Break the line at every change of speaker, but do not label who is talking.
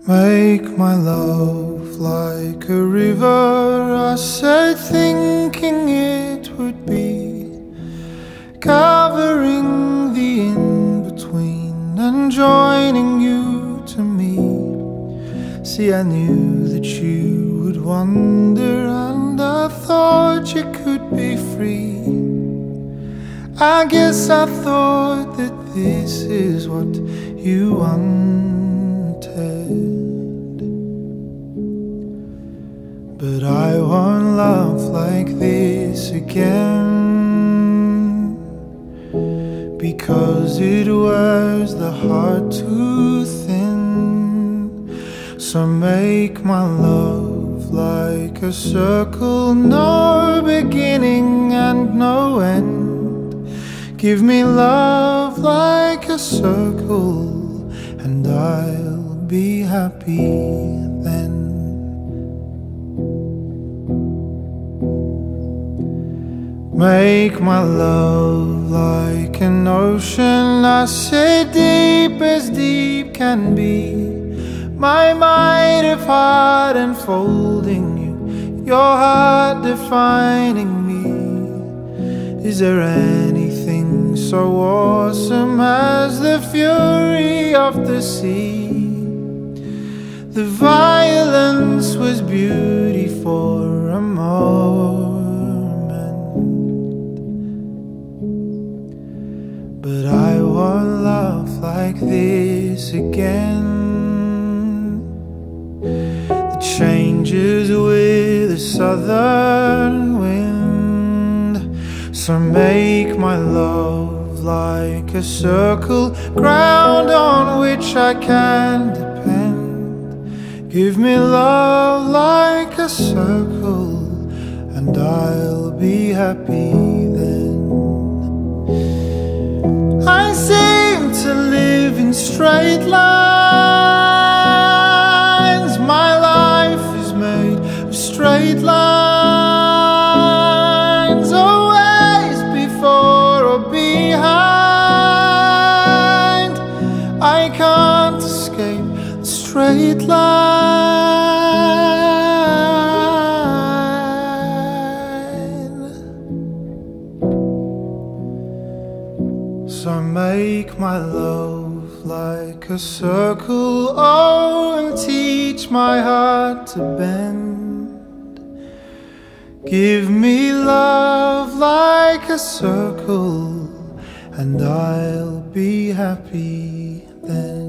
Make my love like a river, I said, thinking it would be, covering the in-between and joining you to me. See, I knew that you would wander, and I thought you could be free. I guess I thought that this is what you wanted, but I want love like this again, because it wears the heart too thin. So make my love like a circle, no beginning and no end. Give me love like a circle, and I'll be happy then. Make my love like an ocean, I say, deep as deep can be. My might of heart enfolding you, your heart defining me. Is there anything so awesome as the fury of the sea? The violence was beauty for a moment, but I want love like this again, that changes with the southern wind. So make my love like a circle, ground on which I can depend. Give me love like a circle, and I'll be happy then. I seem to live in straight lines. My life is made of straight lines. I can't escape the straight line. So make my love like a circle, oh, and teach my heart to bend. Give me love like a circle, and I'll be happy then.